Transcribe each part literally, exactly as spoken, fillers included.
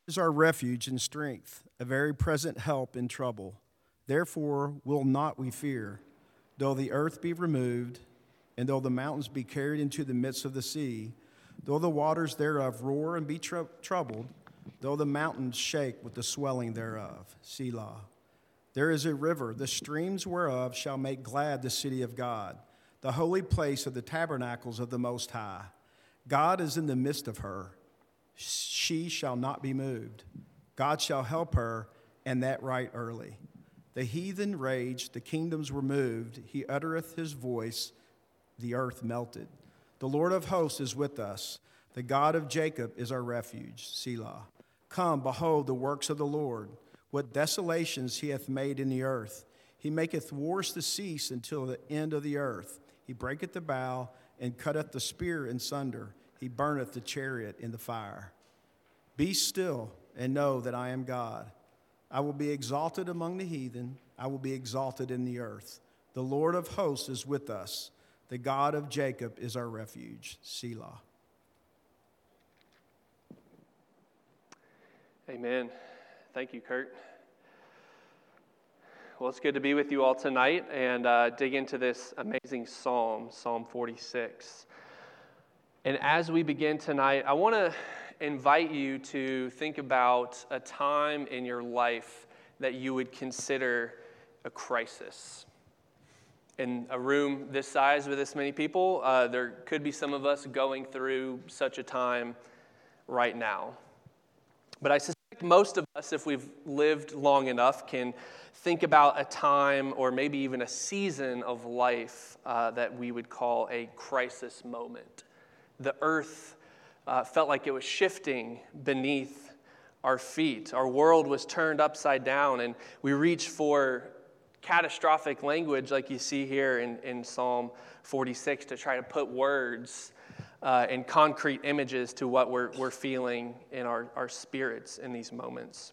Is our refuge and strength, a very present help in trouble. Therefore will not we fear, though the earth be removed, and though the mountains be carried into the midst of the sea, though the waters thereof roar and be tr- troubled, though the mountains shake with the swelling thereof. Selah. There is a river, the streams whereof shall make glad the city of God, the holy place of the tabernacles of the Most High. God is in the midst of her. She shall not be moved. God shall help her, and that right early. The heathen raged, the kingdoms were moved. He uttereth his voice, the earth melted. The Lord of hosts is with us. The God of Jacob is our refuge. Selah. Come, behold the works of the Lord, what desolations he hath made in the earth. He maketh wars to cease until the end of the earth. He breaketh the bow and cutteth the spear in sunder. He burneth the chariot in the fire. Be still and know that I am God. I will be exalted among the heathen. I will be exalted in the earth. The Lord of hosts is with us. The God of Jacob is our refuge. Selah. Amen. Thank you, Kurt. Well, it's good to be with you all tonight and uh, dig into this amazing psalm, Psalm forty-six. And as we begin tonight, I want to invite you to think about a time in your life that you would consider a crisis. In a room this size with this many people, uh, there could be some of us going through such a time right now. But I suspect most of us, if we've lived long enough, can think about a time or maybe even a season of life uh, that we would call a crisis moment. The earth uh, felt like it was shifting beneath our feet. Our world was turned upside down, and we reached for catastrophic language like you see here in, in Psalm forty-six to try to put words uh, and concrete images to what we're, we're feeling in our, our spirits in these moments.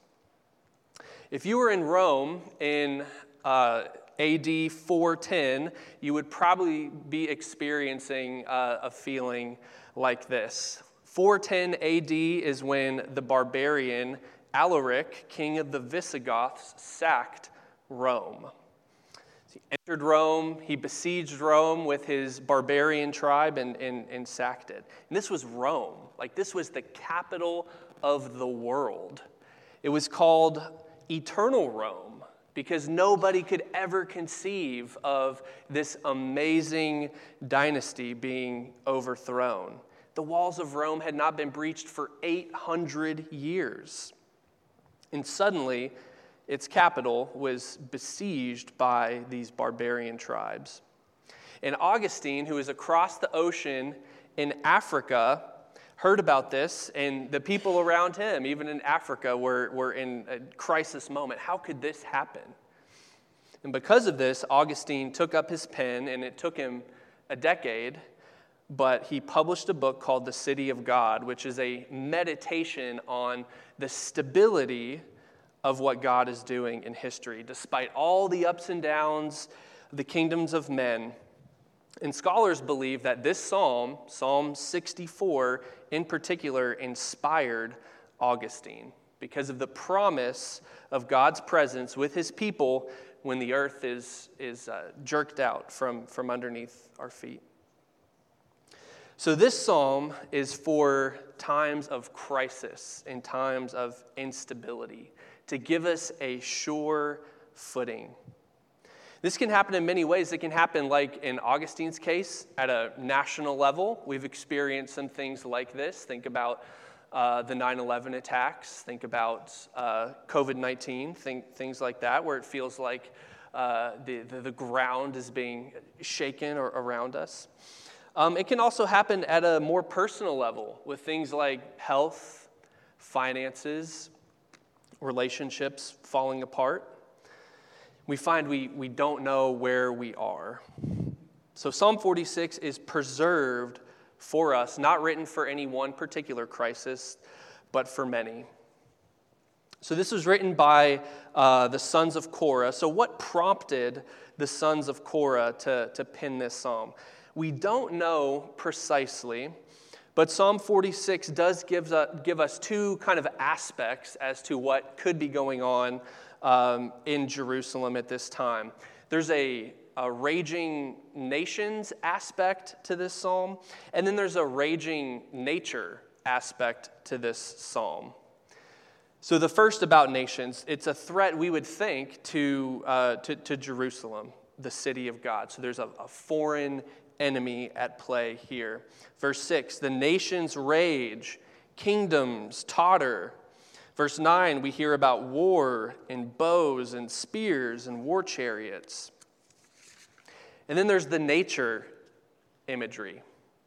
If you were in Rome in uh, A D four ten, you would probably be experiencing uh, a feeling like this. four ten A D is when the barbarian Alaric, king of the Visigoths, sacked Rome. He entered Rome, he besieged Rome with his barbarian tribe and, and, and sacked it. And this was Rome. Like, this was the capital of the world. It was called Eternal Rome because nobody could ever conceive of this amazing dynasty being overthrown. The walls of Rome had not been breached for eight hundred years. And suddenly, its capital was besieged by these barbarian tribes. And Augustine, who is across the ocean in Africa, heard about this, and the people around him, even in Africa, were, were in a crisis moment. How could this happen? And because of this, Augustine took up his pen, and it took him a decade, but he published a book called The City of God, which is a meditation on the stability of what God is doing in history, despite all the ups and downs of the kingdoms of men. And scholars believe that this psalm, Psalm sixty-four in particular, inspired Augustine because of the promise of God's presence with his people when the earth is, is uh, jerked out from, from underneath our feet. So this psalm is for times of crisis and times of instability, to give us a sure footing. This can happen in many ways. It can happen, like in Augustine's case, at a national level. We've experienced some things like this. Think about uh, the nine eleven attacks. Think about uh, covid nineteen, think, things like that, where it feels like uh, the, the, the ground is being shaken or around us. Um, it can also happen at a more personal level with things like health, finances, relationships falling apart. We find we, we don't know where we are. So Psalm forty-six is preserved for us, not written for any one particular crisis, but for many. So this was written by uh, the sons of Korah. So what prompted the sons of Korah to, to pen this psalm? We don't know precisely, But Psalm forty-six does give us, give us two kind of aspects as to what could be going on um, in Jerusalem at this time. There's a, a raging nations aspect to this psalm, and then there's a raging nature aspect to this psalm. So the first about nations, it's a threat we would think to, uh, to, to Jerusalem, the city of God. So there's a, a foreign enemy at play here. Verse six, the nations rage, kingdoms totter. Verse nine, we hear about war and bows and spears and war chariots. And then there's the nature imagery.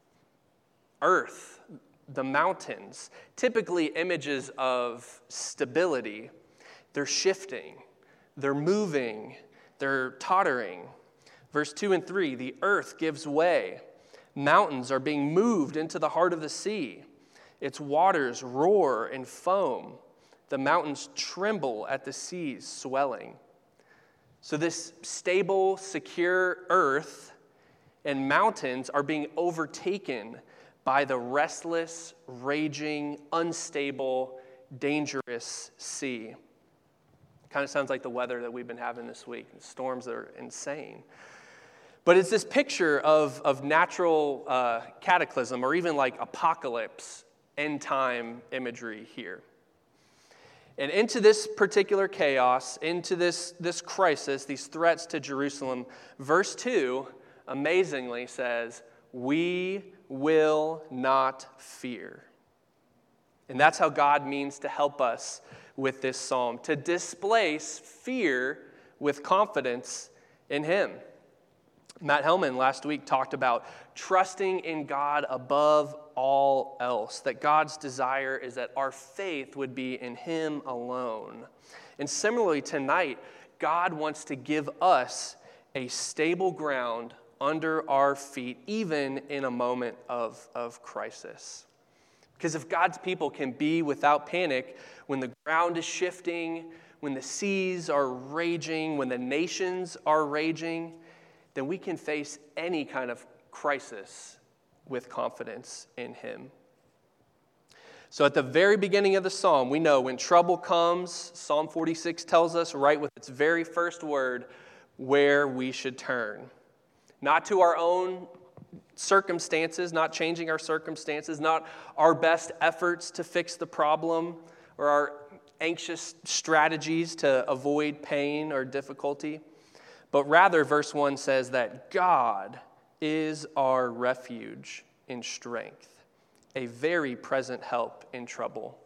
Earth, the mountains, typically images of stability. They're shifting, they're moving, they're tottering. Verse two and three, the earth gives way. Mountains are being moved into the heart of the sea. Its waters roar and foam. The mountains tremble at the seas swelling. So this stable, secure earth and mountains are being overtaken by the restless, raging, unstable, dangerous sea. Kind of sounds like the weather that we've been having this week. The storms are insane. But it's this picture of, of natural uh, cataclysm or even like apocalypse, end time imagery here. And into this particular chaos, into this, this crisis, these threats to Jerusalem, verse two amazingly says, we will not fear. And that's how God means to help us with this psalm, to displace fear with confidence in him. Matt Hellman last week talked about trusting in God above all else, that God's desire is that our faith would be in him alone. And similarly tonight, God wants to give us a stable ground under our feet, even in a moment of, of crisis. Because if God's people can be without panic when the ground is shifting, when the seas are raging, when the nations are raging, then we can face any kind of crisis with confidence in him. So at the very beginning of the psalm, we know when trouble comes, Psalm forty-six tells us right with its very first word where we should turn. Not to our own circumstances, not changing our circumstances, not our best efforts to fix the problem or our anxious strategies to avoid pain or difficulty. But rather, verse one says that God is our refuge in strength, a very present help in trouble.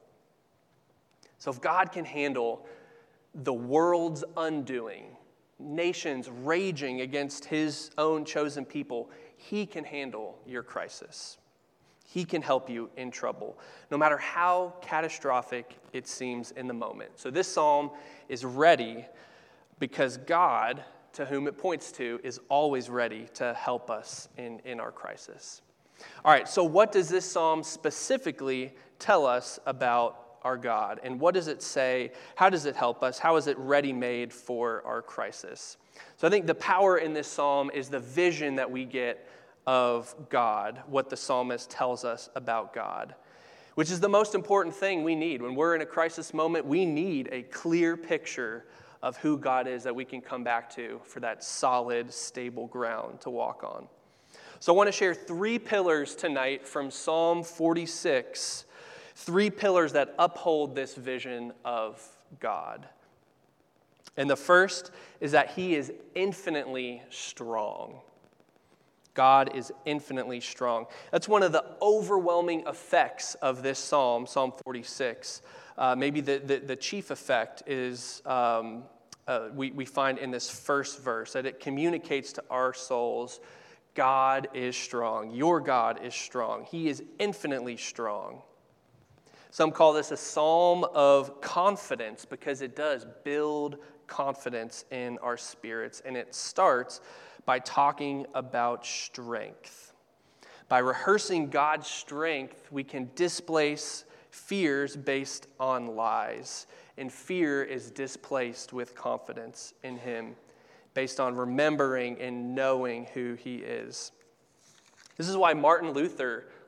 So if God can handle the world's undoing, nations raging against his own chosen people, he can handle your crisis. He can help you in trouble, no matter how catastrophic it seems in the moment. So this psalm is ready because God, to whom it points to, is always ready to help us in, in our crisis. All right, so what does this psalm specifically tell us about our God? And what does it say? How does it help us? How is it ready-made for our crisis? So I think the power in this psalm is the vision that we get of God, what the psalmist tells us about God, which is the most important thing we need. When we're in a crisis moment, we need a clear picture of who God is that we can come back to for that solid, stable ground to walk on. So I want to share three pillars tonight from Psalm forty-six, three pillars that uphold this vision of God. And the first is that he is infinitely strong. God is infinitely strong. That's one of the overwhelming effects of this psalm, Psalm forty-six. Uh, maybe the, the, the chief effect is um, uh, we, we find in this first verse, that it communicates to our souls, God is strong. Your God is strong. He is infinitely strong. Some call this a psalm of confidence because it does build confidence in our spirits. And it starts by talking about strength. By rehearsing God's strength, we can displace fears based on lies. And fear is displaced with confidence in him, based on remembering and knowing who he is. This is why Martin Luther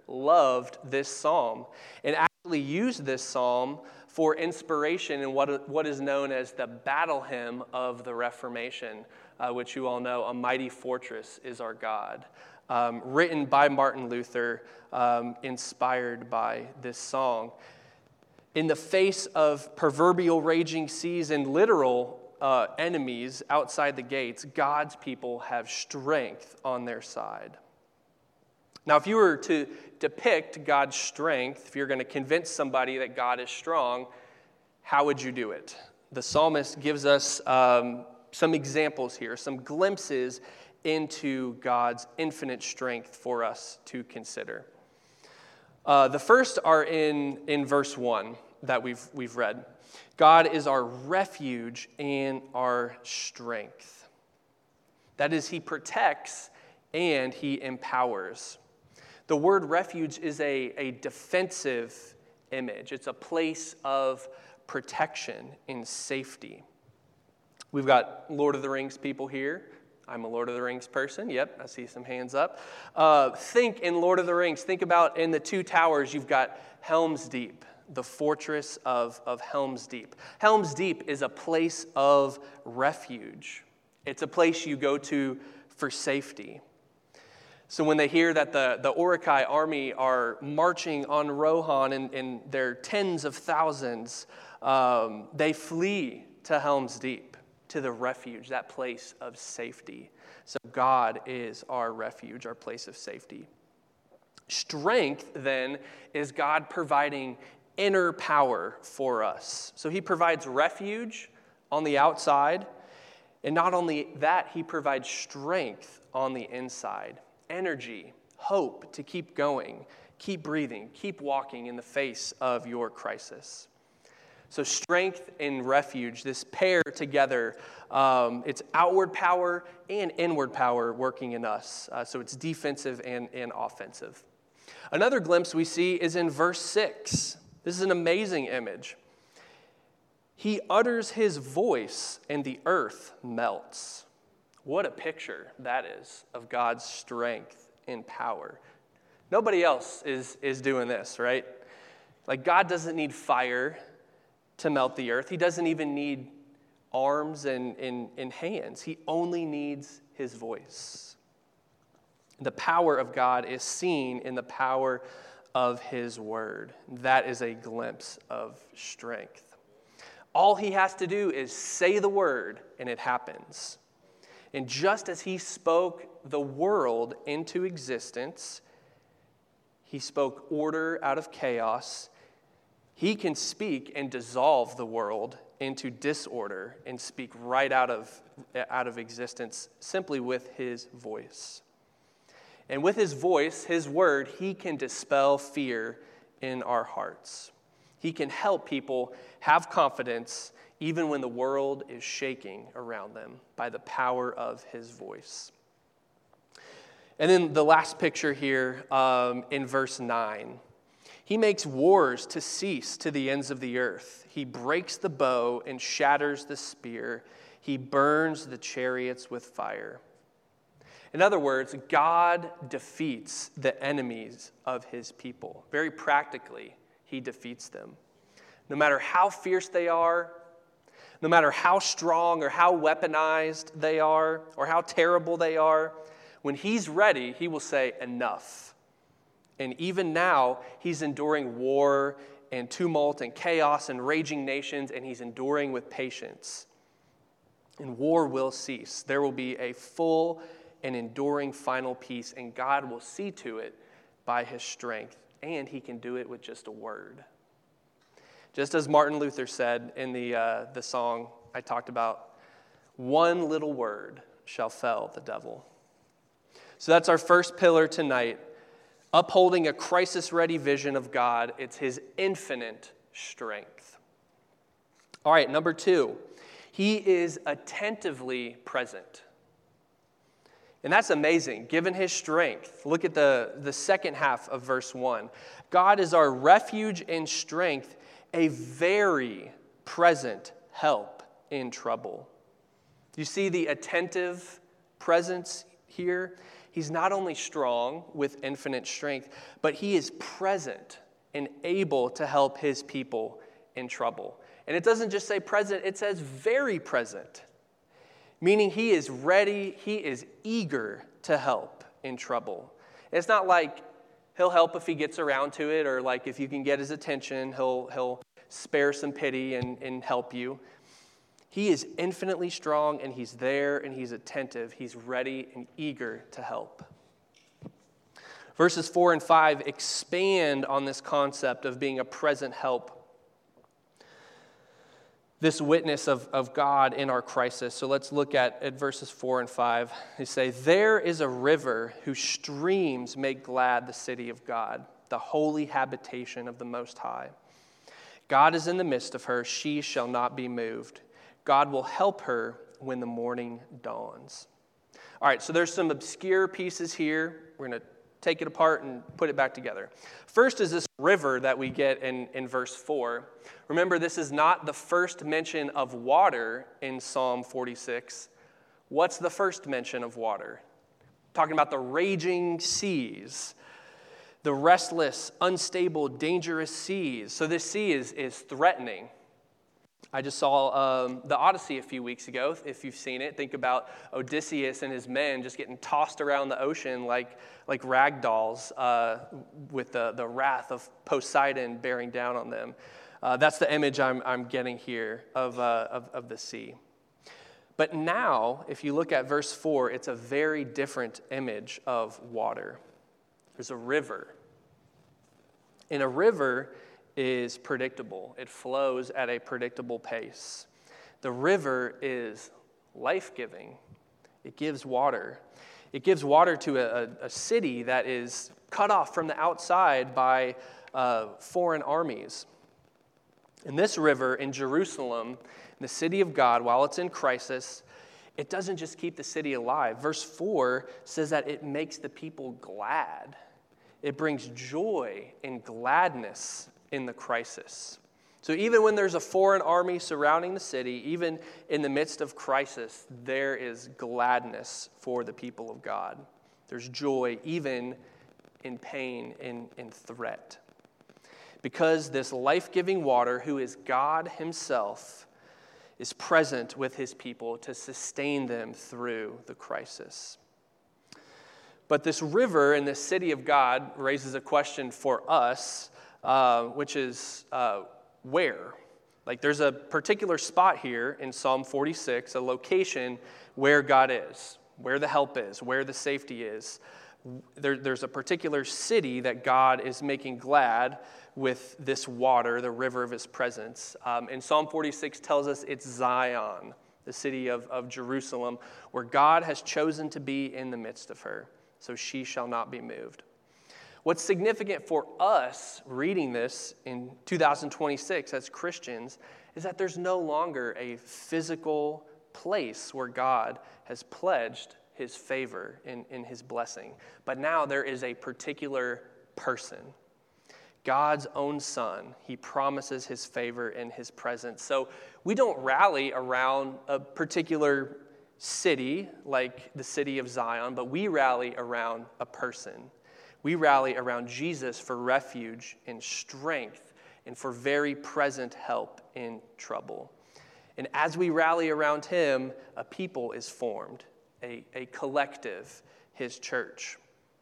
loved this psalm and actually used this psalm for inspiration in what, what is known as the battle hymn of the Reformation, uh, which you all know, "A Mighty Fortress is Our God," um, written by Martin Luther, um, inspired by this song. In the face of proverbial raging seas and literal uh, enemies outside the gates, God's people have strength on their side. Now, if you were to depict God's strength, if you're going to convince somebody that God is strong, how would you do it? The psalmist gives us um, some examples here, some glimpses into God's infinite strength for us to consider. Uh, the first are in, in verse one that we've, we've read. God is our refuge and our strength. That is, he protects and he empowers. The word refuge is a, a defensive image. It's a place of protection and safety. We've got Lord of the Rings people here. I'm a Lord of the Rings person. Yep, I see some hands up. Uh, think in Lord of the Rings. Think about in the Two Towers, you've got Helm's Deep, the fortress of, of Helm's Deep. Helm's Deep is a place of refuge. It's a place you go to for safety. So when they hear that the, the Uruk-hai army are marching on Rohan in, in their tens of thousands, um, they flee to Helm's Deep, to the refuge, that place of safety. So God is our refuge, our place of safety. Strength, then, is God providing inner power for us. So he provides refuge on the outside, and not only that, he provides strength on the inside. Energy, hope to keep going, keep breathing, keep walking in the face of your crisis. So strength and refuge, this pair together, um, it's outward power and inward power working in us. Uh, so it's defensive and, and offensive. Another glimpse we see is in verse six. This is an amazing image. He utters his voice and the earth melts. What a picture that is of God's strength and power. Nobody else is, is doing this, right? Like, God doesn't need fire to melt the earth. He doesn't even need arms and, and, and hands. He only needs his voice. The power of God is seen in the power of his word. That is a glimpse of strength. All he has to do is say the word, and it happens. And just as he spoke the world into existence, he spoke order out of chaos. He can speak and dissolve the world into disorder and speak right out of, out of existence simply with his voice. And with his voice, his word, he can dispel fear in our hearts. He can help people have confidence even when the world is shaking around them by the power of his voice. And then the last picture here um, in verse nine. He makes wars to cease to the ends of the earth. He breaks the bow and shatters the spear. He burns the chariots with fire. In other words, God defeats the enemies of his people. Very practically, he defeats them. No matter how fierce they are, no matter how strong or how weaponized they are, or how terrible they are, when he's ready, he will say, enough. And even now, he's enduring war and tumult and chaos and raging nations, and he's enduring with patience. And war will cease. There will be a full and enduring final peace, and God will see to it by his strength, and he can do it with just a word. Just as Martin Luther said in the, uh, the song I talked about, one little word shall fell the devil. So that's our first pillar tonight, upholding a crisis-ready vision of God. It's his infinite strength. All right, number two, he is attentively present. And that's amazing, given his strength. Look at the, the second half of verse one. God is our refuge and strength, a very present help in trouble. You see the attentive presence here? He's not only strong with infinite strength, but he is present and able to help his people in trouble. And it doesn't just say present, it says very present, meaning he is ready, he is eager to help in trouble. It's not like he'll help if he gets around to it, or like if you can get his attention, he'll he'll spare some pity and, and help you. He is infinitely strong, and he's there, and he's attentive. He's ready and eager to help. Verses four and five expand on this concept of being a present help, this witness of, of God in our crisis. So let's look at, at verses four and five. They say, "There is a river whose streams make glad the city of God, the holy habitation of the Most High. God is in the midst of her. She shall not be moved. God will help her when the morning dawns." All right, so there's some obscure pieces here. We're going to take it apart and put it back together. First is this river that we get in, in verse four. Remember, this is not the first mention of water in Psalm forty-six. What's the first mention of water? Talking about the raging seas, the restless, unstable, dangerous seas. So this sea is, is threatening. I just saw um, the Odyssey a few weeks ago. If you've seen it, think about Odysseus and his men just getting tossed around the ocean like, like rag dolls uh, with the, the wrath of Poseidon bearing down on them. Uh, that's the image I'm, I'm getting here of, uh, of, of the sea. But now, if you look at verse four, it's a very different image of water. There's a river. And a river is predictable. It flows at a predictable pace. The river is life-giving. It gives water. It gives water to a, a city that is cut off from the outside by uh, foreign armies. And this river in Jerusalem, the city of God, while it's in crisis, it doesn't just keep the city alive. Verse four says that it makes the people glad. It brings joy and gladness in the crisis. So even when there's a foreign army surrounding the city, even in the midst of crisis, there is gladness for the people of God. There's joy even in pain and in threat. Because this life-giving water, who is God himself, is present with his people to sustain them through the crisis. But this river in the city of God raises a question for us, Uh, which is uh, where? Like there's a particular spot here in Psalm forty-six, a location where God is, where the help is, where the safety is. There, there's a particular city that God is making glad with this water, the river of his presence. Um, and Psalm forty-six tells us it's Zion, the city of, of Jerusalem, where God has chosen to be in the midst of her, so she shall not be moved. What's significant for us reading this in two thousand twenty-six as Christians is that there's no longer a physical place where God has pledged his favor in, in his blessing. But now there is a particular person, God's own Son. He promises his favor in his presence. So we don't rally around a particular city like the city of Zion, but we rally around a person. We rally around Jesus for refuge and strength and for very present help in trouble. And as we rally around him, a people is formed, a, a collective, his church.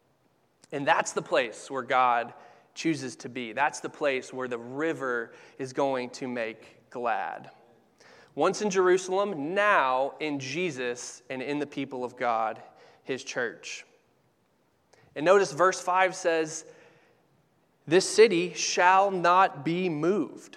And that's the place where God chooses to be. That's the place where the river is going to make glad. Once in Jerusalem, now in Jesus and in the people of God, his church. And notice verse five says, "This city shall not be moved."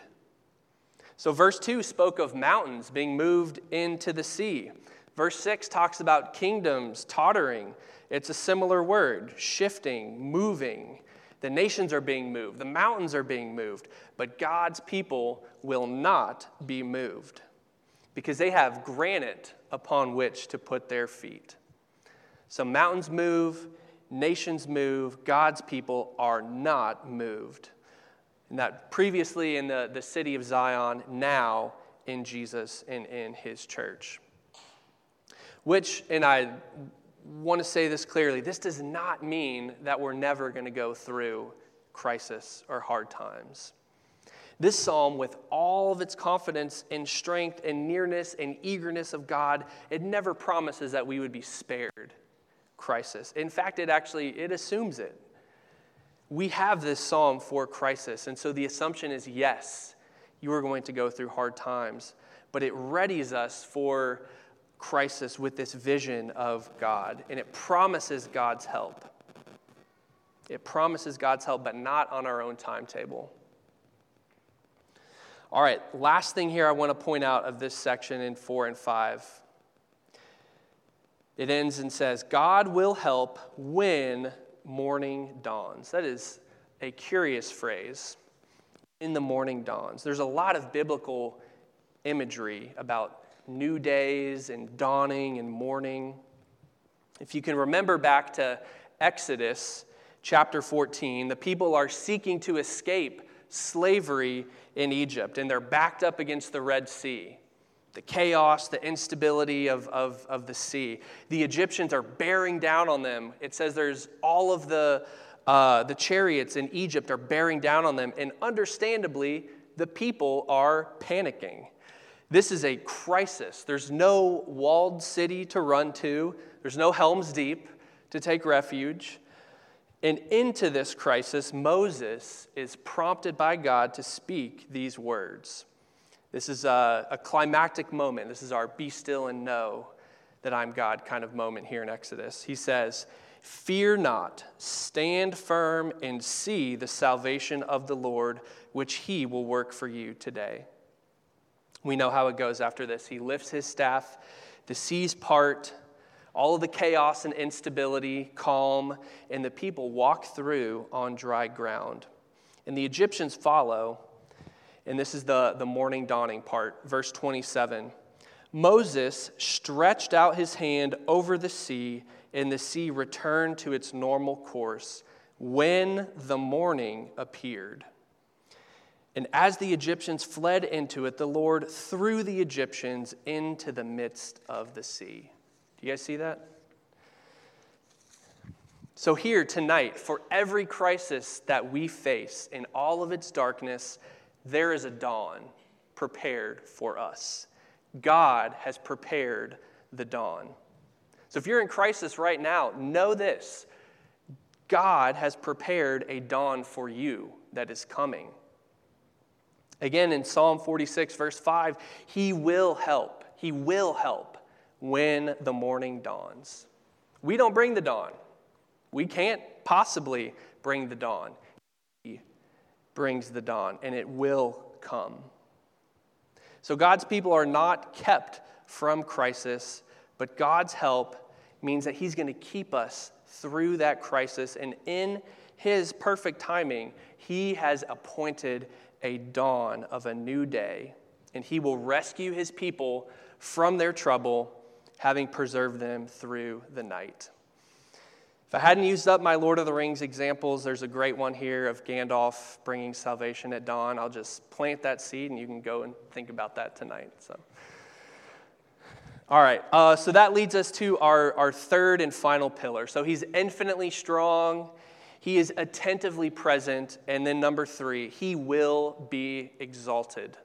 So verse two spoke of mountains being moved into the sea. Verse six talks about kingdoms tottering. It's a similar word, shifting, moving. The nations are being moved. The mountains are being moved. But God's people will not be moved because they have granite upon which to put their feet. So mountains move, nations move, God's people are not moved. And that previously in the, the city of Zion, now in Jesus and in his church. Which, and I want to say this clearly. This does not mean that we're never going to go through crisis or hard times. This psalm, with all of its confidence and strength and nearness and eagerness of God, it never promises that we would be spared crisis. In fact, it actually, it assumes it. We have this psalm for crisis, and so the assumption is, yes, you are going to go through hard times, but it readies us for crisis with this vision of God, and it promises God's help. It promises God's help, but not on our own timetable. All right, last thing here I want to point out of this section in four and five. It ends and says, God will help when morning dawns. That is a curious phrase, in the morning dawns. There's a lot of biblical imagery about new days and dawning and morning. If you can remember back to Exodus chapter fourteen, the people are seeking to escape slavery in Egypt, and they're backed up against the Red Sea. The chaos, the instability of, of, of the sea. The Egyptians are bearing down on them. It says there's all of the, uh, the chariots in Egypt are bearing down on them, and understandably, the people are panicking. This is a crisis. There's no walled city to run to. There's no Helm's Deep to take refuge. And into this crisis, Moses is prompted by God to speak these words. This is a, a climactic moment. This is our be still and know that I'm God kind of moment here in Exodus. He says, fear not, stand firm and see the salvation of the Lord, which he will work for you today. We know how it goes after this. He lifts his staff, the seas part, all of the chaos and instability, calm, and the people walk through on dry ground. And the Egyptians follow, and this is the, the morning dawning part, verse twenty-seven. Moses stretched out his hand over the sea, and the sea returned to its normal course when the morning appeared. And as the Egyptians fled into it, the Lord threw the Egyptians into the midst of the sea. Do you guys see that? So here tonight, for every crisis that we face in all of its darkness, there is a dawn prepared for us. God has prepared the dawn. So if you're in crisis right now, know this. God has prepared a dawn for you that is coming. Again, in Psalm forty-six, verse five, he will help. He will help when the morning dawns. We don't bring the dawn. We can't possibly bring the dawn. He brings the dawn, and it will come. So God's people are not kept from crisis, but God's help means that he's going to keep us through that crisis, and in his perfect timing, he has appointed a dawn of a new day, and he will rescue his people from their trouble, having preserved them through the night. If I hadn't used up my Lord of the Rings examples, there's a great one here of Gandalf bringing salvation at dawn. I'll just plant that seed, and you can go and think about that tonight. So, all right, uh, so that leads us to our, our third and final pillar. So he's infinitely strong. He is attentively present. And then number three, he will be exalted.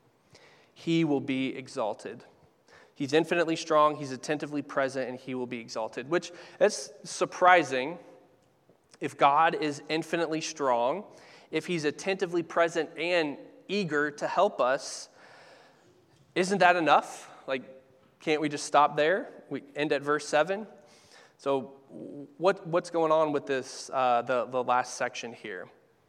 He will be exalted. He's infinitely strong, he's attentively present, and he will be exalted. Which, that's surprising. If God is infinitely strong, if he's attentively present and eager to help us, isn't that enough? Like, can't we just stop there? We end at verse seven. So what, what's going on with this, uh, the, the last section here?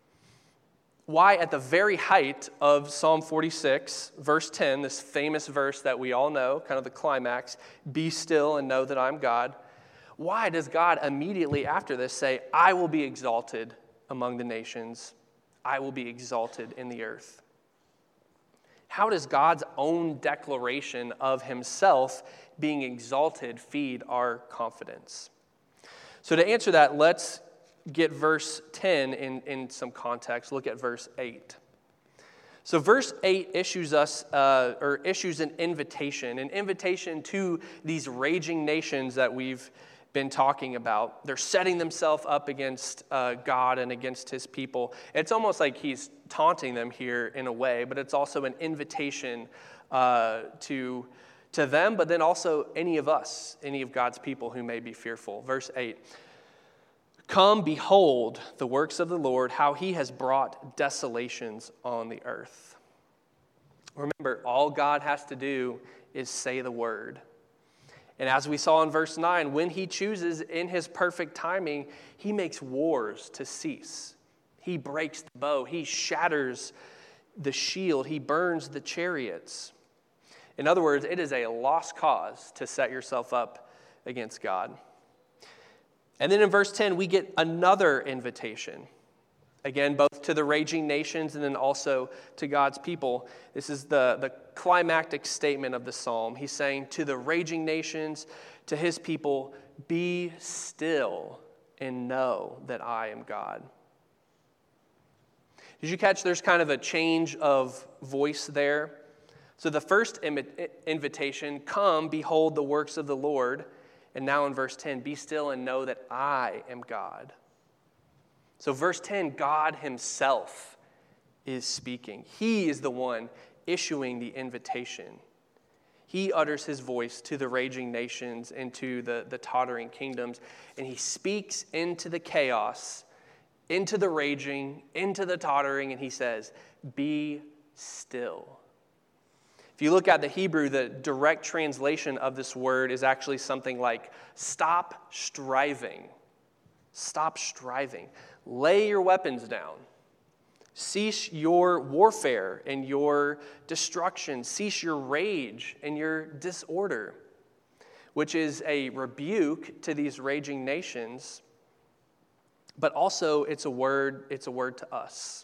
Why, at the very height of Psalm forty-six, verse ten, this famous verse that we all know, kind of the climax, be still and know that I'm God, why does God immediately after this say, I will be exalted among the nations, I will be exalted in the earth? How does God's own declaration of himself being exalted feed our confidence? So to answer that, let's get verse ten in, in some context. Look at verse eight. So verse eight issues us, uh, or issues an invitation, an invitation to these raging nations that we've been talking about. They're setting themselves up against uh, God and against his people. It's almost like he's taunting them here in a way, but it's also an invitation uh, to, to them, but then also any of us, any of God's people who may be fearful. Verse eight, come, behold the works of the Lord, how he has brought desolations on the earth. Remember, all God has to do is say the word. And as we saw in verse nine, when he chooses in his perfect timing, he makes wars to cease. He breaks the bow. He shatters the shield. He burns the chariots. In other words, it is a lost cause to set yourself up against God. And then in verse ten, we get another invitation. Again, both to the raging nations and then also to God's people. This is the, the climactic statement of the psalm. He's saying to the raging nations, to his people, be still and know that I am God. Did you catch there's kind of a change of voice there? So the first invitation, come, behold the works of the Lord. And now in verse ten, be still and know that I am God. So verse ten, God himself is speaking. He is the one issuing the invitation. He utters his voice to the raging nations and to the, the tottering kingdoms, and he speaks into the chaos, into the raging, into the tottering, and he says, be still. If you look at the Hebrew, the direct translation of this word is actually something like, stop striving. Stop striving. Lay your weapons down. Cease your warfare and your destruction. Cease your rage and your disorder, which is a rebuke to these raging nations, but also it's a word, it's a word to us.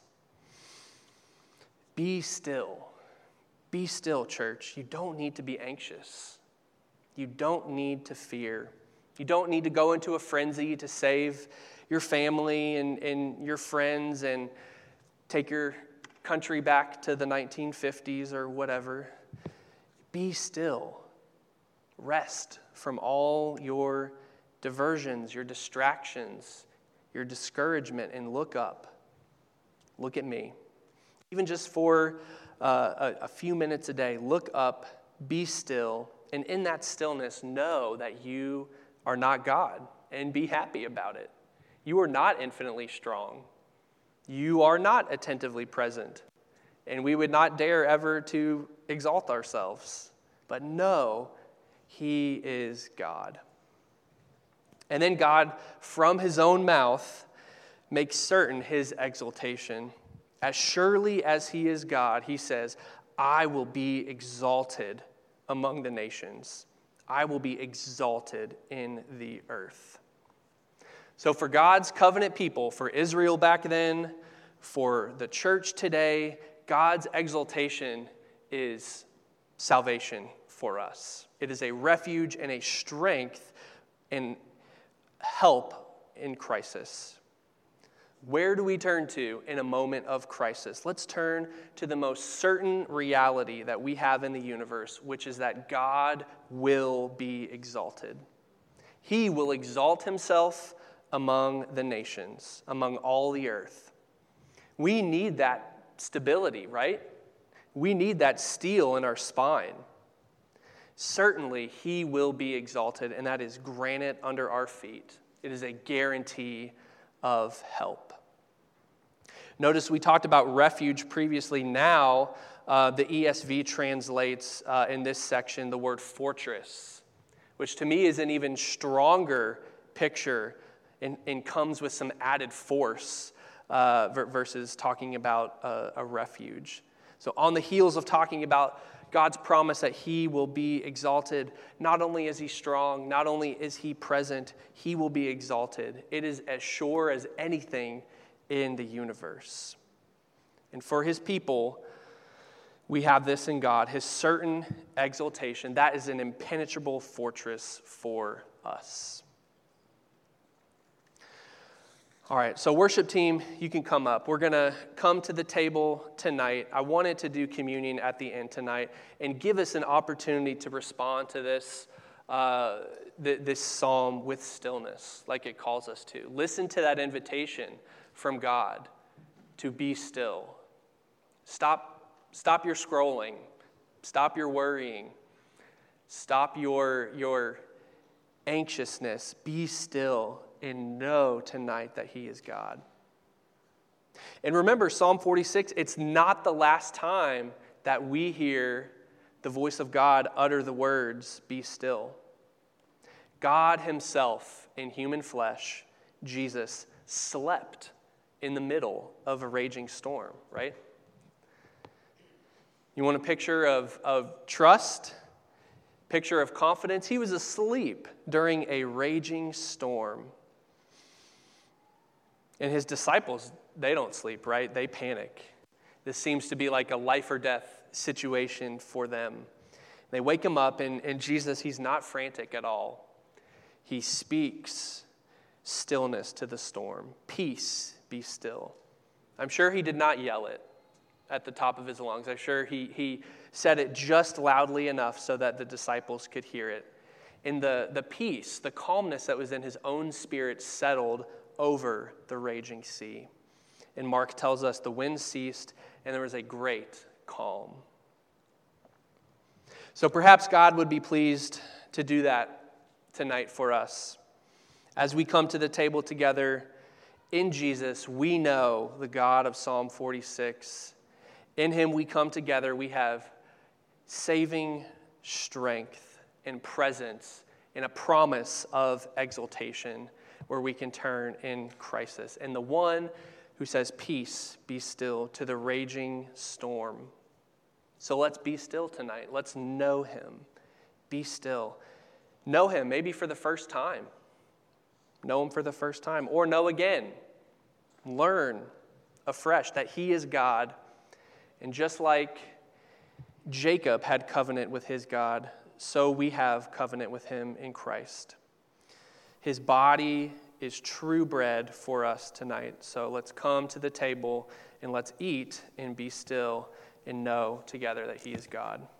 Be still. Be still, church. You don't need to be anxious. You don't need to fear. You don't need to go into a frenzy to save your family and, and your friends and take your country back to the nineteen fifties or whatever. Be still. Rest from all your diversions, your distractions, your discouragement, and look up. Look at me. Even just for uh, a, a few minutes a day, look up, be still, and in that stillness, know that you are not God, and be happy about it. You are not infinitely strong. You are not attentively present. And we would not dare ever to exalt ourselves. But know he is God. And then God, from his own mouth, makes certain his exaltation. As surely as he is God, he says, I will be exalted among the nations. I will be exalted in the earth. So for God's covenant people, for Israel back then, for the church today, God's exaltation is salvation for us. It is a refuge and a strength and help in crisis. Where do we turn to in a moment of crisis? Let's turn to the most certain reality that we have in the universe, which is that God will be exalted. He will exalt himself among the nations, among all the earth. We need that stability, right? We need that steel in our spine. Certainly, he will be exalted, and that is granite under our feet. It is a guarantee of help. Notice we talked about refuge previously. Now, uh, the E S V translates uh, in this section the word fortress, which to me is an even stronger picture and, and comes with some added force uh, versus talking about a, a refuge. So on the heels of talking about God's promise that he will be exalted, not only is he strong, not only is he present, he will be exalted. It is as sure as anything in the universe. And for his people, we have this in God, his certain exaltation. That is an impenetrable fortress for us. All right, so worship team, you can come up. We're going to come to the table tonight. I wanted to do communion at the end tonight and give us an opportunity to respond to this uh, th- this psalm with stillness, like it calls us to. Listen to that invitation from God to be still. Stop, stop your scrolling. Stop your worrying. Stop your, your anxiousness. Be still and know tonight that he is God. And remember, Psalm forty-six, it's not the last time that we hear the voice of God utter the words, be still. God himself in human flesh, Jesus, slept in the middle of a raging storm, right? You want a picture of, of trust? Picture of confidence? He was asleep during a raging storm. And his disciples, they don't sleep, right? They panic. This seems to be like a life or death situation for them. They wake him up, and, and Jesus, he's not frantic at all. He speaks stillness to the storm. Peace, be still. I'm sure he did not yell it at the top of his lungs. I'm sure he, he said it just loudly enough so that the disciples could hear it. And the, the peace, the calmness that was in his own spirit settled over the raging sea. And Mark tells us the wind ceased and there was a great calm. So perhaps God would be pleased to do that tonight for us. As we come to the table together in Jesus, we know the God of Psalm forty-six. In him we come together, we have saving strength and presence and a promise of exaltation where we can turn in crisis. And the one who says, peace, be still, to the raging storm. So let's be still tonight. Let's know him. Be still. Know him maybe for the first time. Know him for the first time. Or know again. Learn afresh that he is God. And just like Jacob had covenant with his God, so we have covenant with him in Christ. His body is true bread for us tonight. So let's come to the table and let's eat and be still and know together that he is God.